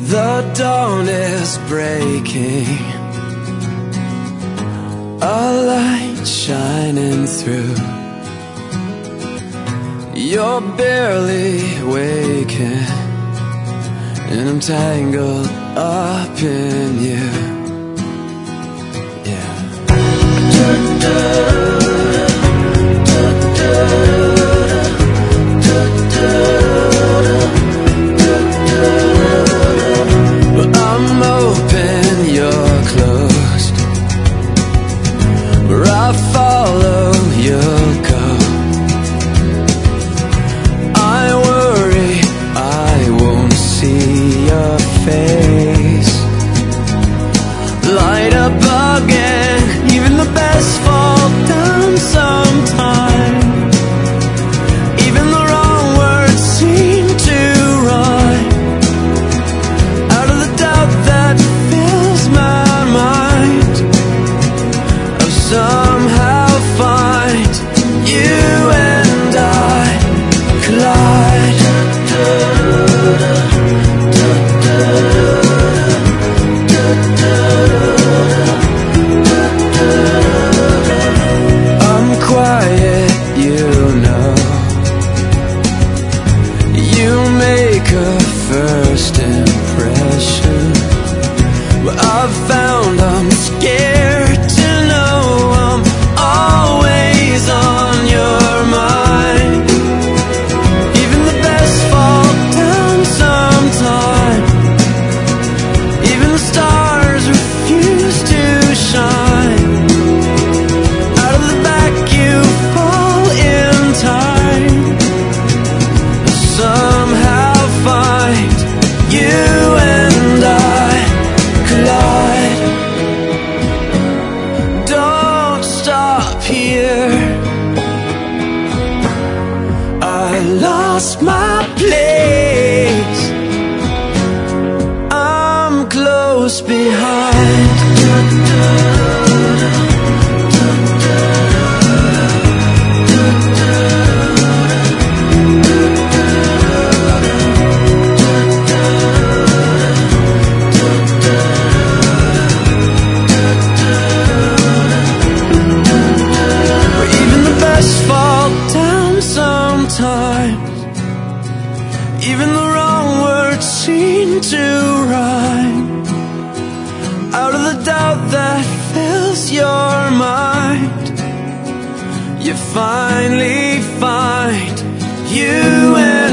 The dawn is breaking, a light shining through. You're barely waking, and I'm tangled up in you. Yeah. But I'm open, you're closed. Where I follow, you'll go. I worry I won't see your face. Light up again, even the best fall down sometime. Even the wrong words seem to rhyme. Out of the doubt that fills my mind, I'll somehow find you and I collide. I'm quiet, you know. You make a first impression, but I've found I'm scared to know I'm always on your mind. Even the best fall down sometime. Even the stars refuse to shine. Out of the back you fall in time. Somehow find you and I collide. Don't stop here. I lost my place. I'm close behind. Where even the best fall down sometimes. Even the wrong words seem to rhyme. Out of the doubt that fills your mind, you finally find you and